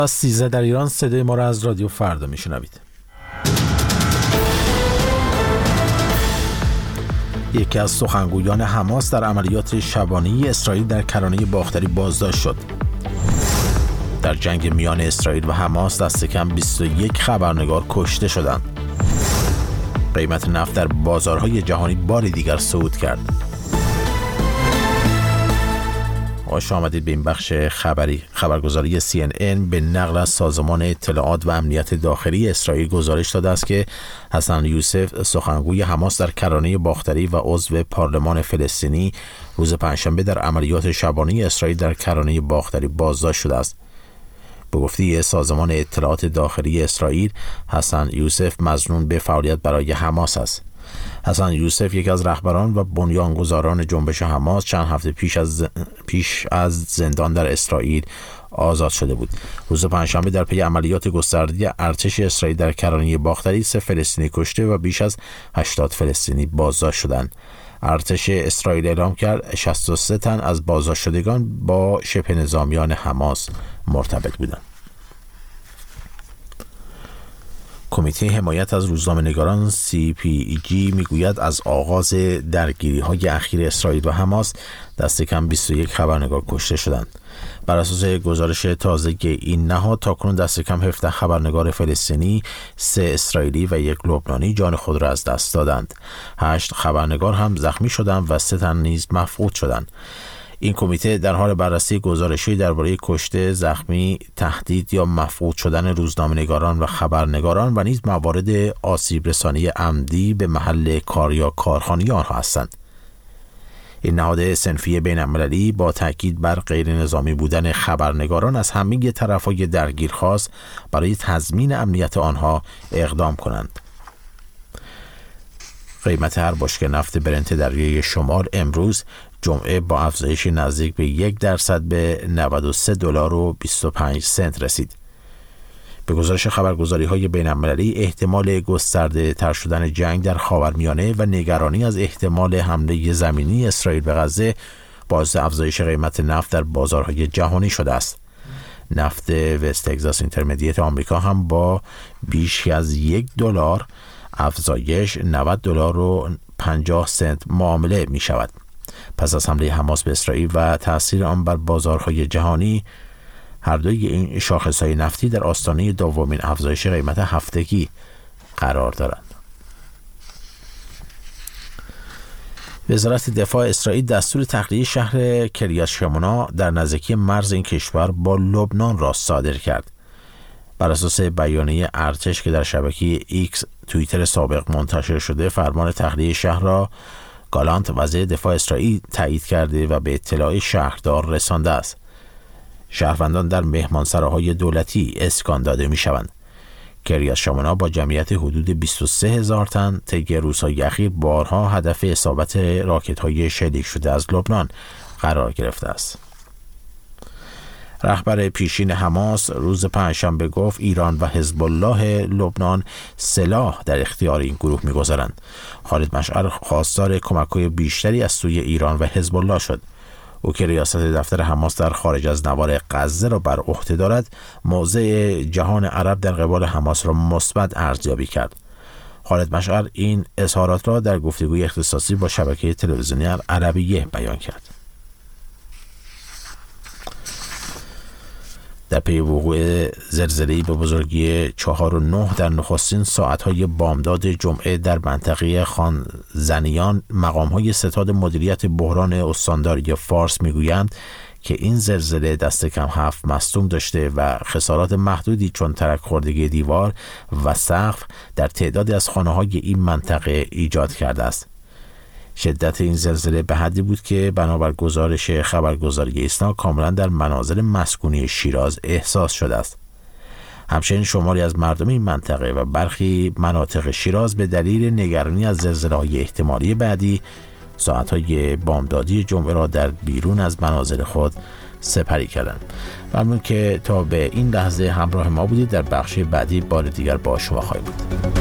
از 13 در ایران. صدای ما را از رادیو فردا میشنوید. یکی از سخنگویان حماس در عملیات شبانه‌ای اسرائیل در کرانه باختری بازداشت شد. در جنگ میان اسرائیل و حماس دست کم 21 خبرنگار کشته شدند. قیمت نفت در بازارهای جهانی بار دیگر صعود کرد. خوش آمدید به این بخش خبرگزاری CNN. به نقل از سازمان اطلاعات و امنیت داخلی اسرائیل گزارش داده است که حسن یوسف، سخنگوی حماس در کرانه باختری و عضو پارلمان فلسطینی، روز پنجشنبه در عملیات شبانه اسرائیل در کرانه باختری بازداشت شده است. به گفته سازمان اطلاعات داخلی اسرائیل، حسن یوسف مظنون به فعالیت برای حماس است. حسن یوسف یکی از رهبران و بنیانگذاران جنبش حماس چند هفته پیش از زندان در اسرائیل آزاد شده بود. روز پنجشنبه در پی عملیات گسترده ارتش اسرائیل در کرانه باختری 3 فلسطینی کشته و بیش از 80 فلسطینی بازداشت شدند. ارتش اسرائیل اعلام کرد 63 تن از بازداشت شدگان با شبه نظامیان حماس مرتبط بودند. کمیته حمایت از روزنامه‌نگاران CPG میگوید از آغاز درگیری‌های اخیر اسرائیل و حماس دست کم 21 خبرنگار کشته شدند. بر اساس گزارش تازه این نهاد تاکنون دست کم 17 خبرنگار فلسطینی، 3 اسرائیلی و 1 لبنانی جان خود را از دست دادند. 8 خبرنگار هم زخمی شدند و 3 تن نیز مفقود شدند. این کمیته در حال بررسی گزارشی درباره کشته، زخمی، تهدید یا مفقود شدن روزنامه‌نگاران و خبرنگاران و نیز موارد آسیب رسانی عمدی به محل کار یا کارخانه آنها هستند. این نهاد صنفی بین‌المللی با تاکید بر غیر نظامی بودن خبرنگاران از همه طرف‌های درگیر خواست برای تضمین امنیت آنها اقدام کنند. قیمت هر بشکه نفت برنت دریای شمال امروز جمعه با افزایش نزدیک به 1% به $92.25 رسید. به گزارش خبرگزاری‌های بین‌المللی، احتمال گسترده تر شدن جنگ در خاورمیانه و نگرانی از احتمال حمله زمینی اسرائیل به غزه باعث افزایش قیمت نفت در بازارهای جهانی شده است. نفت وست تگزاس اینترمدیت آمریکا هم با بیش از $1 افزایش $90.50 معامله می شود. پس از حمله حماس به اسرائیل و تأثیر آن بر بازارهای جهانی، هر دوی این شاخصهای نفتی در آستانه دومین افزایش قیمت هفتگی قرار دارند. وزارت دفاع اسرائیل دستور تخلیه شهر کریات شمونا در نزدیکی مرز این کشور با لبنان را صادر کرد. بر اساس بیانیه ارتش که در شبکه ایکس توییتر سابق منتشر شده، فرمان تخلیه شهر را گالانت وزیر دفاع اسرائیل تایید کرده و به اطلاع شهردار رسانده است. شهروندان در مهمانسراهای دولتی اسکان داده می شوند. کریات شمونا با جمعیت حدود 23,000 تن طی روزهای اخیر بارها هدف اصابت راکت‌های شلیک شده از لبنان قرار گرفته است. رهبر پیشین حماس روز پنجشنبه گفت ایران و حزب الله لبنان سلاح در اختیار این گروه می‌گذارند. خالد مشعل خواستار کمک‌های بیشتری از سوی ایران و حزب الله شد. او که ریاست دفتر حماس در خارج از نوار غزه را بر عهده دارد، موضع جهان عرب در قبال حماس را مثبت ارزیابی کرد. خالد مشعل این اظهارات را در گفتگوی اختصاصی با شبکه تلویزیونی العربیه بیان کرد. در پی وقوع زلزله‌ای به بزرگی 4.9 در نخستین ساعت‌های بامداد جمعه در منطقه خانزنیان، مقام‌های ستاد مدیریت بحران استانداری فارس می‌گویند که این زلزله دست کم 7 مصدوم داشته و خسارات محدودی چون ترک خوردگی دیوار و سقف در تعدادی از خانه‌های این منطقه ایجاد کرده است. شدت این زلزله به حدی بود که بنابر گزارش خبرگزاری ایسنا کاملا در منازل مسکونی شیراز احساس شده است. همچنین شماری از مردم این منطقه و برخی مناطق شیراز به دلیل نگرانی از زلزله‌های احتمالی بعدی ساعت‌های بامدادی جمعه را در بیرون از منازل خود سپری کردند. ممنون که تا به این لحظه همراه ما بودید. در بخش بعدی بار دیگر با شما خواهیم بود.